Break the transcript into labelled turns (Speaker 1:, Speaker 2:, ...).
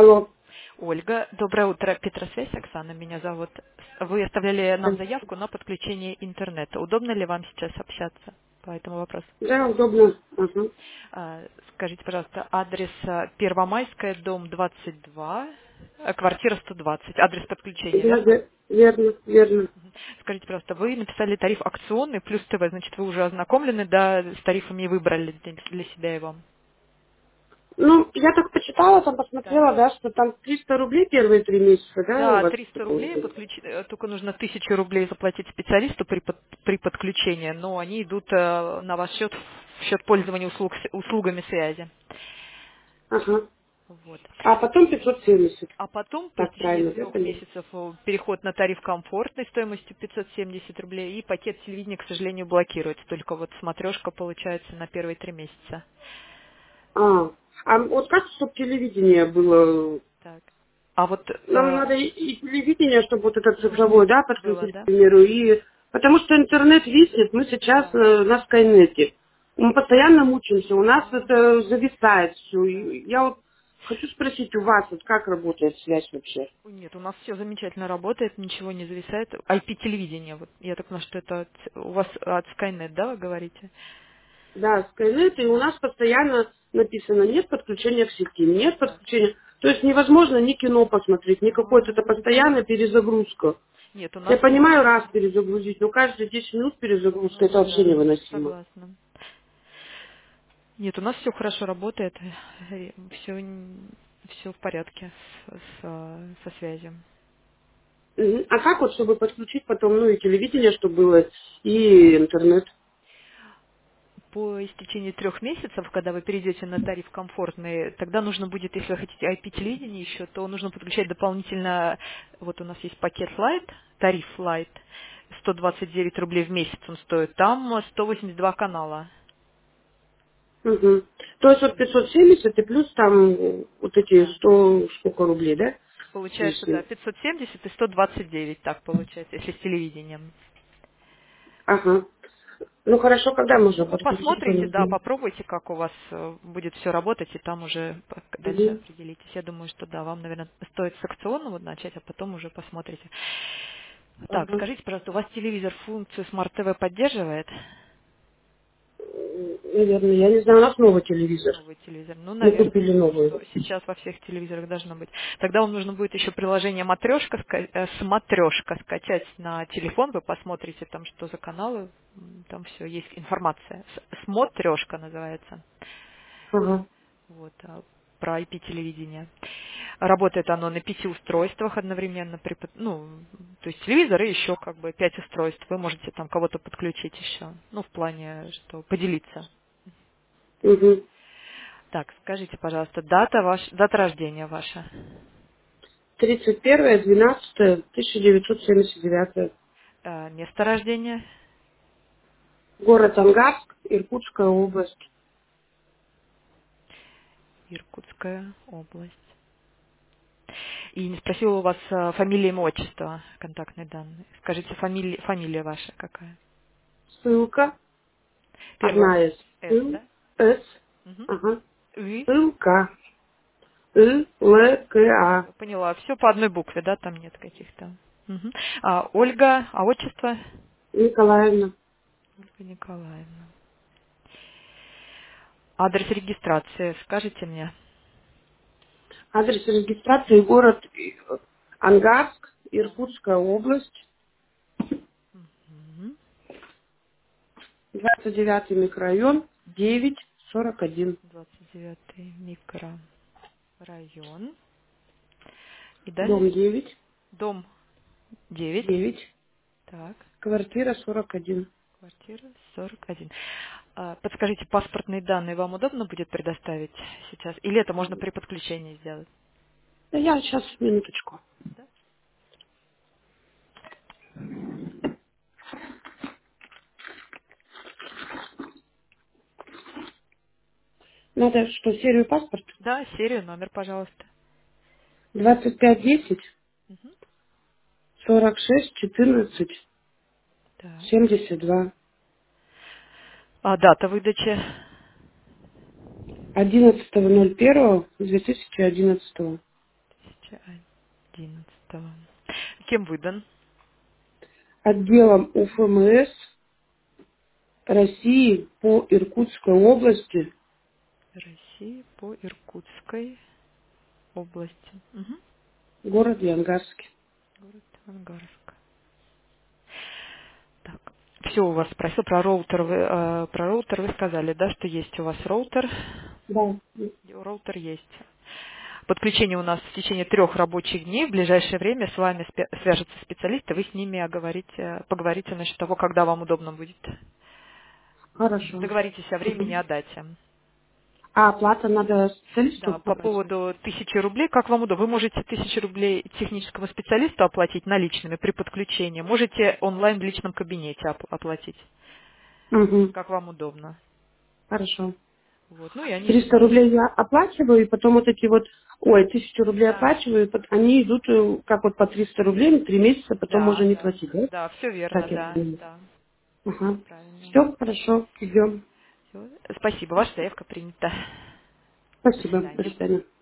Speaker 1: Алло.
Speaker 2: Ольга, доброе утро. Петросвязь, Оксана меня зовут. Вы оставляли нам заявку на подключение интернета. Удобно ли вам сейчас общаться по этому вопросу?
Speaker 1: Да, удобно. Ага.
Speaker 2: Скажите, пожалуйста, адрес Первомайская, дом 22, квартира 120, адрес подключения,
Speaker 1: Да,
Speaker 2: верно?
Speaker 1: верно, верно.
Speaker 2: Скажите, пожалуйста, вы написали тариф акционный плюс ТВ, значит, вы уже ознакомлены, да, с тарифами и выбрали для себя его?
Speaker 1: Ну, я так почитала, там
Speaker 2: Так.
Speaker 1: посмотрела, да, что там 300 рублей первые 3 месяца, да, у
Speaker 2: Да,
Speaker 1: вас?
Speaker 2: 300 рублей, только нужно 1000 рублей заплатить специалисту при подключении, но они идут на ваш счет в счет пользования услугами связи.
Speaker 1: Ага.
Speaker 2: Вот.
Speaker 1: А потом 570.
Speaker 2: А потом, по
Speaker 1: Так,
Speaker 2: истечении
Speaker 1: правильно, да,
Speaker 2: 3 месяцев, переход на тариф комфортной стоимостью 570 рублей, и пакет телевидения, к сожалению, блокируется. Только вот смотрешка получается на первые 3 месяца.
Speaker 1: а вот как, чтобы телевидение было?
Speaker 2: Так. А вот
Speaker 1: Нам надо и телевидение, чтобы вот это цифровое, да,
Speaker 2: было,
Speaker 1: подключить, к
Speaker 2: да?
Speaker 1: примеру, и... Потому что интернет виснет, мы сейчас
Speaker 2: Да.
Speaker 1: на Скайнете. Мы постоянно мучаемся, у нас
Speaker 2: А,
Speaker 1: это зависает все.
Speaker 2: так.
Speaker 1: Я вот хочу спросить у вас, вот как работает связь вообще?
Speaker 2: Нет, у нас все замечательно работает, ничего не зависает. IP-телевидение, вот я так понимаю, что это у вас от Skynet, да, вы говорите?
Speaker 1: Да, Скайнет, и у нас постоянно написано, нет подключения к сети, нет
Speaker 2: Так.
Speaker 1: подключения. То есть невозможно ни кино посмотреть, ни какой-то,
Speaker 2: А,
Speaker 1: это постоянная перезагрузка.
Speaker 2: нет, у
Speaker 1: Я
Speaker 2: нас
Speaker 1: понимаю, раз перезагрузить, но каждые 10 минут перезагрузка, это
Speaker 2: ну
Speaker 1: вообще
Speaker 2: да,
Speaker 1: невыносимо.
Speaker 2: согласна. Нет, у нас все хорошо работает, все в порядке со связью.
Speaker 1: Мгм. А как вот, чтобы подключить потом, ну и телевидение, чтобы было, и интернет?
Speaker 2: По истечении 3 месяцев, когда вы перейдете на тариф комфортный, тогда нужно будет, если вы хотите IP-телевидение еще, то нужно подключать дополнительно, вот у нас есть пакет Lite, тариф Lite, 129 рублей в месяц он стоит, там 182 канала.
Speaker 1: Мгм. То есть вот 570 и плюс там вот эти
Speaker 2: Да.
Speaker 1: 100 сколько рублей, да?
Speaker 2: Получается, да,
Speaker 1: Если.
Speaker 2: 570 и 129, так получается, если с телевидением.
Speaker 1: Ага. Ну хорошо, когда можно
Speaker 2: Ну, вы
Speaker 1: подключить, я
Speaker 2: посмотрите,
Speaker 1: не
Speaker 2: да,
Speaker 1: знаю.
Speaker 2: попробуйте, как у вас будет все работать, и там уже дальше
Speaker 1: Мгм.
Speaker 2: определитесь. Я думаю, что да, вам, наверное, стоит с акционного начать, а потом уже посмотрите. Так,
Speaker 1: Ага.
Speaker 2: скажите, пожалуйста, у вас телевизор функцию Smart TV поддерживает?
Speaker 1: Наверное, я не знаю, у нас новый телевизор.
Speaker 2: Новый телевизор. Ну,
Speaker 1: Мы
Speaker 2: наверное,
Speaker 1: купили новый.
Speaker 2: что сейчас во всех телевизорах должно быть. Тогда вам нужно будет еще приложение Матрешка, Смотрешка скачать на телефон. Вы посмотрите там, что за каналы. Там все есть информация. Смотрешка называется.
Speaker 1: Ага.
Speaker 2: Вот, про IP-телевидение. Работает оно на 5 устройствах одновременно, ну, то есть телевизор и еще как бы 5 устройств. Вы можете там кого-то подключить еще, ну, в плане, что поделиться.
Speaker 1: Угу.
Speaker 2: Так, скажите, пожалуйста, дата рождения ваша,
Speaker 1: 31.12.1979.
Speaker 2: место рождения,
Speaker 1: Город Ангарск, Иркутская область.
Speaker 2: Иркутская область. И не спросила у вас фамилия, имя, отчество, контактные данные. Скажите, фамилия ваша какая?
Speaker 1: Ссылка.
Speaker 2: Первая
Speaker 1: Одна из.
Speaker 2: С, да?
Speaker 1: С.
Speaker 2: Угу.
Speaker 1: Ага.
Speaker 2: И?
Speaker 1: Ссылка. Л-К-А.
Speaker 2: Поняла. Все по одной букве, да, там нет каких-то. Мгм. Ольга, а отчество?
Speaker 1: Николаевна.
Speaker 2: Ольга Николаевна. Адрес регистрации, скажите мне.
Speaker 1: Адрес регистрации город Ангарск,
Speaker 2: Да.
Speaker 1: Иркутская область,
Speaker 2: Мгм.
Speaker 1: 29 микрорайон, 941.
Speaker 2: 29-й микрорайон. И
Speaker 1: Дом
Speaker 2: далее
Speaker 1: 9,
Speaker 2: дом 9.
Speaker 1: 9,
Speaker 2: Так,
Speaker 1: квартира 41.
Speaker 2: квартира 41. Подскажите, паспортные данные вам удобно будет предоставить сейчас? Или это можно при подключении сделать?
Speaker 1: Да я сейчас, минуточку.
Speaker 2: Да?
Speaker 1: Надо что, серию паспорта?
Speaker 2: Да, серию, номер, пожалуйста.
Speaker 1: 2510
Speaker 2: Мгм.
Speaker 1: 46 14
Speaker 2: Так.
Speaker 1: 72.
Speaker 2: Дата выдачи
Speaker 1: 11.01.2011.
Speaker 2: 2011. Кем выдан?
Speaker 1: Отделом УФМС России по Иркутской области,
Speaker 2: России по Иркутской области. Мгм.
Speaker 1: город Янгарский.
Speaker 2: Город Ангарск. Так. Все у вас спросил про роутер. Про роутер вы сказали, да, что есть у вас роутер.
Speaker 1: Да.
Speaker 2: Роутер есть. Подключение у нас в течение 3 рабочих дней. В ближайшее время с вами свяжутся специалисты, вы с ними поговорите насчет того, когда вам удобно будет.
Speaker 1: Хорошо.
Speaker 2: Договоритесь о времени,
Speaker 1: Мгм.
Speaker 2: о дате.
Speaker 1: А оплата надо специалисту
Speaker 2: Да, по
Speaker 1: оплачивать?
Speaker 2: поводу 1000 рублей, как вам удобно. Вы можете 1000 рублей техническому специалисту оплатить наличными при подключении. Можете онлайн в личном кабинете оплатить,
Speaker 1: Угу.
Speaker 2: как вам удобно.
Speaker 1: Хорошо.
Speaker 2: Вот. Ну и они
Speaker 1: 300 рублей я оплачиваю, и потом вот эти вот, 1000 рублей
Speaker 2: да,
Speaker 1: оплачиваю, и они идут как вот по 300 рублей на 3 месяца, потом можно
Speaker 2: да,
Speaker 1: не
Speaker 2: да,
Speaker 1: платить, да?
Speaker 2: да, все верно,
Speaker 1: Так я
Speaker 2: да,
Speaker 1: понимаю.
Speaker 2: да,
Speaker 1: Ага.
Speaker 2: правильно.
Speaker 1: Все хорошо, идем.
Speaker 2: Всё. Спасибо, ваша заявка принята. До
Speaker 1: Спасибо, до
Speaker 2: свидания.
Speaker 1: свидания.